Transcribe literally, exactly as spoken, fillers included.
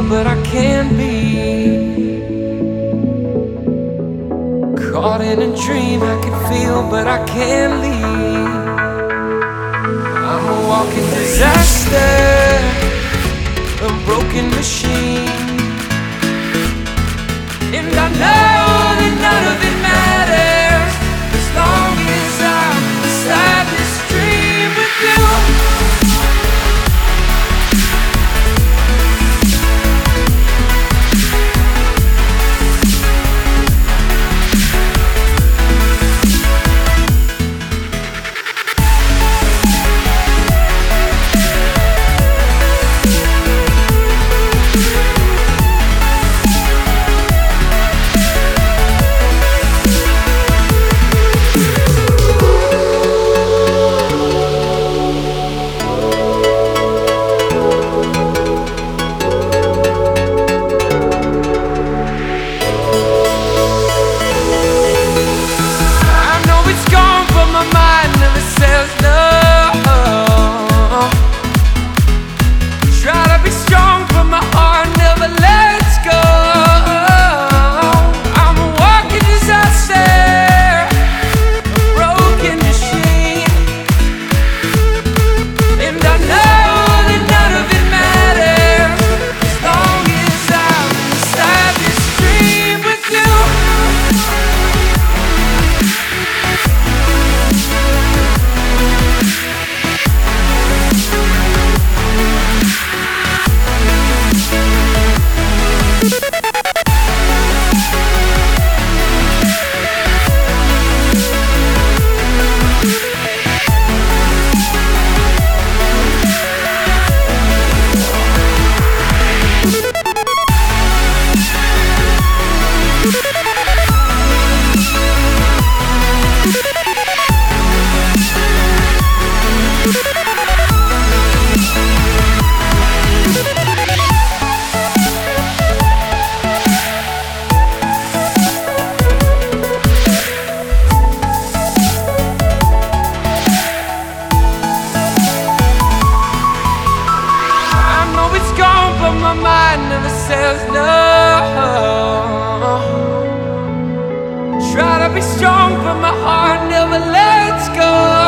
feel, but I can't be. Caught in a dream, I can feel, but I can't leave. I'm a walking disaster, a broken machine, and I know that none of it matters as long as I'm inside this dream with you. My mind never says no. Try to be strong, but my heart never lets go.